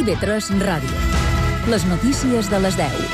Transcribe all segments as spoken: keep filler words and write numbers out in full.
I B tres Ràdio. Les notícies de les deu.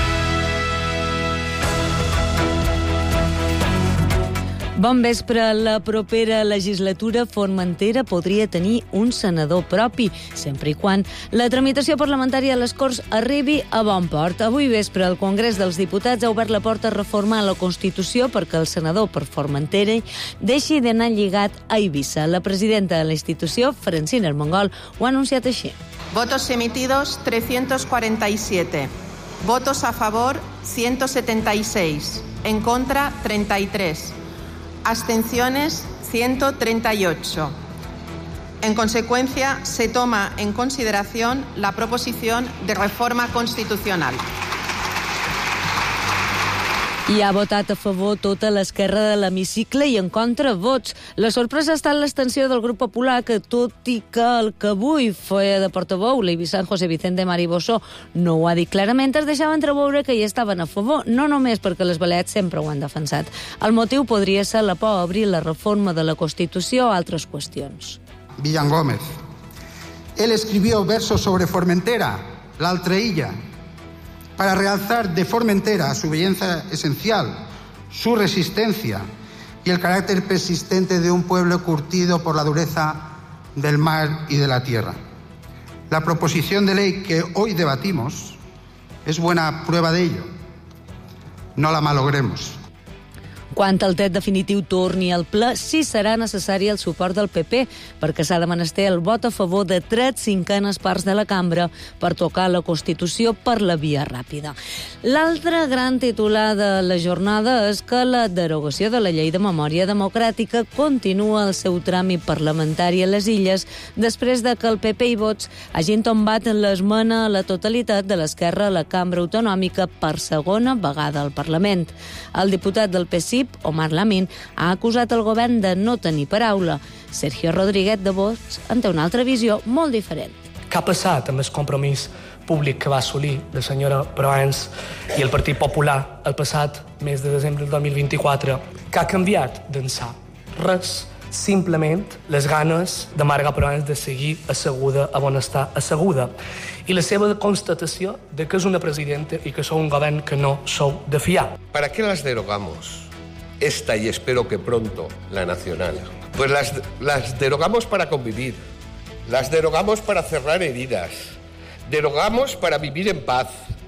Bon vespre. La propera legislatura Formentera podria tenir un senador propi, sempre i quan la tramitació parlamentària a les Corts arribi a bon port. Avui vespre el Congrés dels Diputats ha obert la porta a reformar la Constitució perquè el senador per Formentera deixi d'anar lligat a Eivissa. La presidenta de la institució, Francina Armengol, ho ha anunciat així. Votos emitidos trescientos cuarenta y siete. Votos a favor ciento setenta y seis. En contra treinta y tres. Abstenciones ciento treinta y ocho. En consecuencia, se toma en consideración la proposición de reforma constitucional. Hi ha votat a favor tota l'esquerra de l'hemicicle i en contra vots. La sorpresa està en l'extensió del grup popular, que tot i que el que avui feia de portaveu l'eivissant José Vicente Mariboso no ho ha dit clarament, es deixava entreveure que hi estaven a favor, no només perquè les balears sempre ho han defensat. El motiu podria ser la por a obrir la reforma de la Constitució a altres qüestions. Villan Gómez. Él escribió versos sobre Formentera, la otra illa, para realzar de Formentera su belleza esencial, su resistencia y el carácter persistente de un pueblo curtido por la dureza del mar y de la tierra. La proposición de ley que hoy debatimos es buena prueba de ello. No la malogremos. Quan el text definitiu torni al ple, sí serà necessari el suport del P P, perquè s'ha de menester el vot a favor de tres cinquenes parts de la cambra per tocar la Constitució per la via ràpida. L'altre gran titular de la jornada és que la derogació de la llei de memòria democràtica continua el seu tràmit parlamentari a les Illes després de que el P P i Vots hagin tombat l'esmena a la totalitat de l'esquerra a la cambra autonòmica per segona vegada al Parlament. El diputat del P S I, Omar Lamin, ha acusat el govern de no tenir paraula. Sergio Rodríguez de Vox en té una altra visió molt diferent. Què ha passat amb el compromís públic que va assolir la senyora Proens i el Partit Popular el passat mes de desembre del dos mil vint-i-quatre? Què ha canviat d'ençà? Res. Simplement les ganes de Marga Proens de seguir asseguda a on està asseguda i la seva constatació de que és una presidenta i que sou un govern que no sou de fiar. ¿Para qué las derogamos? Esta y espero que pronto la nacional. Pues las, las derogamos para convivir, las derogamos para cerrar heridas, derogamos para vivir en paz,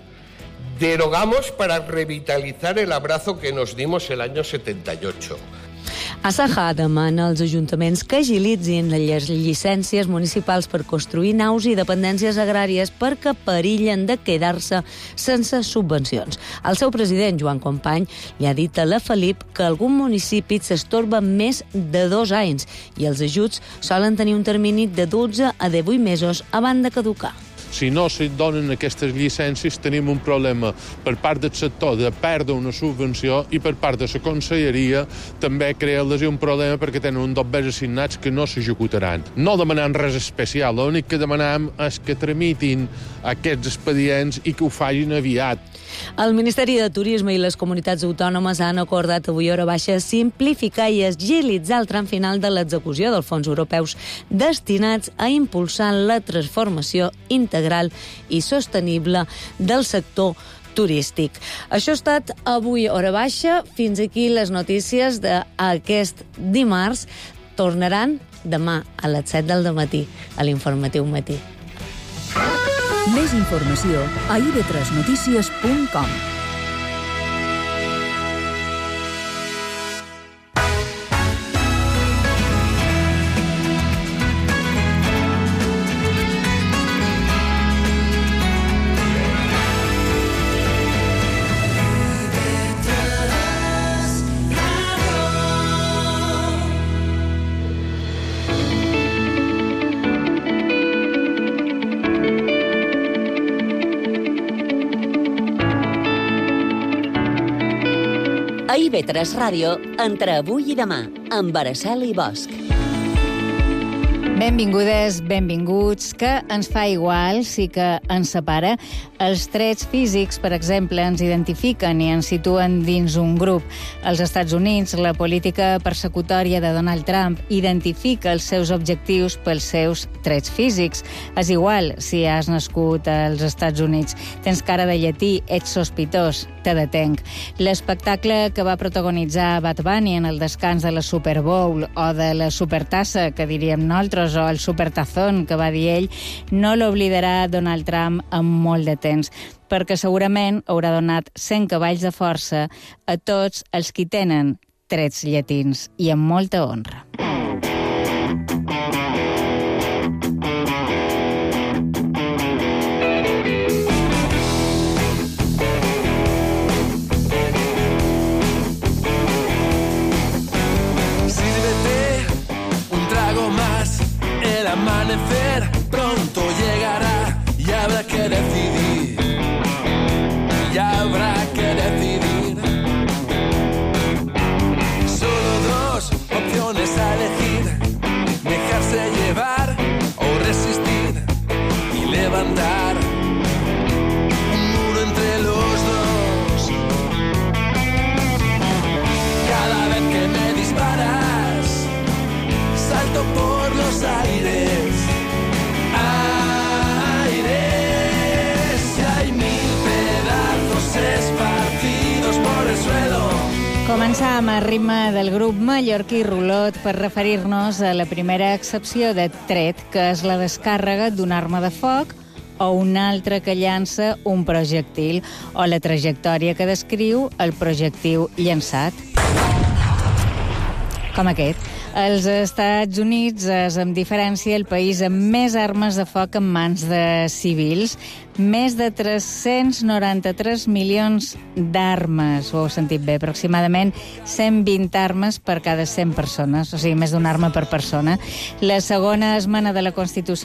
derogamos para revitalizar el abrazo que nos dimos el año setenta y ocho. Asaja demana als ajuntaments que agilitzin les llicències municipals per construir naus i dependències agràries perquè perillen de quedar-se sense subvencions. El seu president, Joan Company, li ha dit a la Felip que algun municipi s'estorba més de dos anys i els ajuts solen tenir un termini de dotze a divuit mesos abans de caducar. Si no se donen aquestes llicències, tenim un problema per part del sector de perdre una subvenció i per part de la conselleria també crea-les un problema perquè tenen un dobbers assignats que no s'executaran. No demanem res especial, l'únic que demanem és que tramitin aquests expedients i que ho facin aviat. El Ministeri de Turisme i les comunitats autònomes han acordat avui a hora baixa simplificar i agilitzar el tram final de l'execució dels fons europeus destinats a impulsar la transformació integral i sostenible del sector turístic. Això ha estat avui a hora baixa. Fins aquí les notícies d'aquest dimarts. Tornaran demà a les set del matí a l'Informatiu Matí. Més informació a i be tres notícies punt com. A i be tres Ràdio, entre avui i demà, amb Araceli Bosch. Benvingudes, benvinguts. Que ens fa igual, sí que ens separa. Els trets físics, per exemple, ens identifiquen i ens situen dins un grup. Als Estats Units, la política persecutòria de Donald Trump identifica els seus objectius pels seus trets físics. És igual si has nascut als Estats Units. Tens cara de llatí, ets sospitós, te detenc. L'espectacle que va protagonitzar Bad Bunny en el descans de la Super Bowl o de la Supertassa, que diríem nosaltres, o el Supertazón, que va dir ell, no l'oblidarà Donald Trump en molt de temps, perquè segurament haurà donat cent cavalls de força a tots els qui tenen trets llatins, i amb molta honra. Amanecer pronto llegará y habrá que decidir, y habrá que decidir. Solo dos opciones a elegir: dejarse llevar o resistir y levantar un muro entre los dos. Cada vez que me disparas, salto por los aires. Començàvem a ritme del grup mallorquí Rulot per referir-nos a la primera excepció de tret, que és la descàrrega d'una arma de foc o una altra que llança un projectil, o la trajectòria que descriu el projectil llançat. Com aquest. Els Estats Units és, amb diferència, el país amb més armes de foc en mans de civils. Més de tres-cents noranta-tres milions d'armes, ho heu sentit bé, aproximadament cent vint armes per cada cent persones, o sigui, més d'una arma per persona. La segona esmena de la Constitució